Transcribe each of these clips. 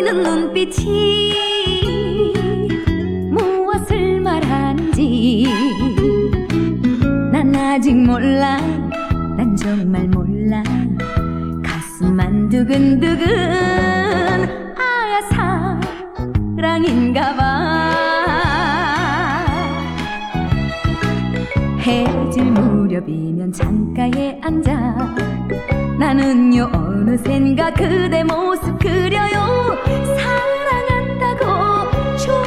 속삭이는 눈빛이 무엇을 말하는지 난 아직 몰라. 난 정말 몰라. 가슴만 두근두근. 아, 사랑인가봐. 해질 무렵이면 창가에 앉아 나는요 어느샌가 그대 모습 그려요. 사랑한다고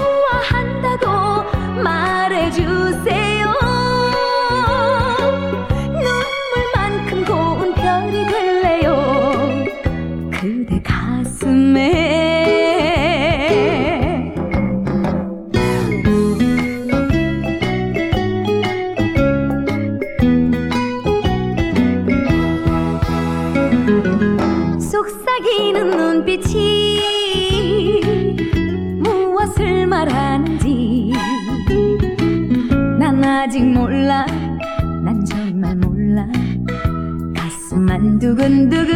좋아한다고 말해주세요. 눈물만큼 고운 별이 될래요 그대 가슴에. 속삭이는 눈빛이 무엇을 말하는지 난 아직 몰라. 난 정말 몰라. 가슴만 두근두근.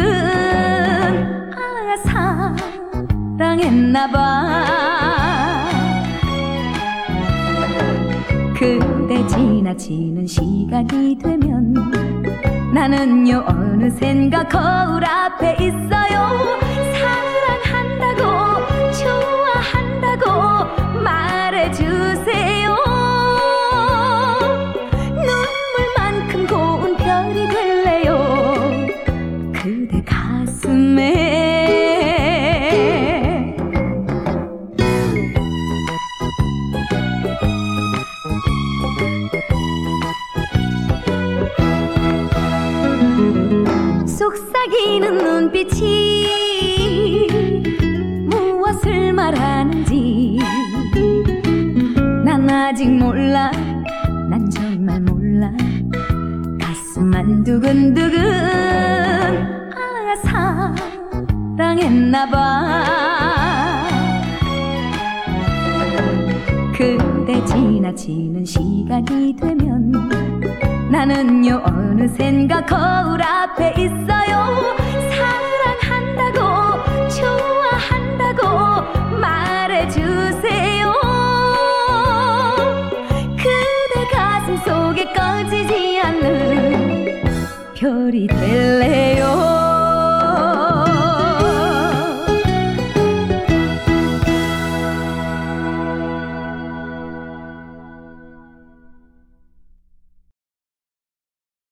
아, 사랑했나봐. 그대 지나치는 시간이 되면 나는요 어느샌가 거울 앞에 있어요. 사랑한다고 좋아한다고 말해주세요. 눈물만큼 고운 별이 될래요 그대 가슴에. 속삭이는 눈빛이 무엇을 말하는지 난 아직 몰라. 난 정말 몰라. 가슴만 두근두근. 아, 사랑했나봐. 그대 지나치는 시간이 되면 나는요 어느샌가 거울 앞에 있어요.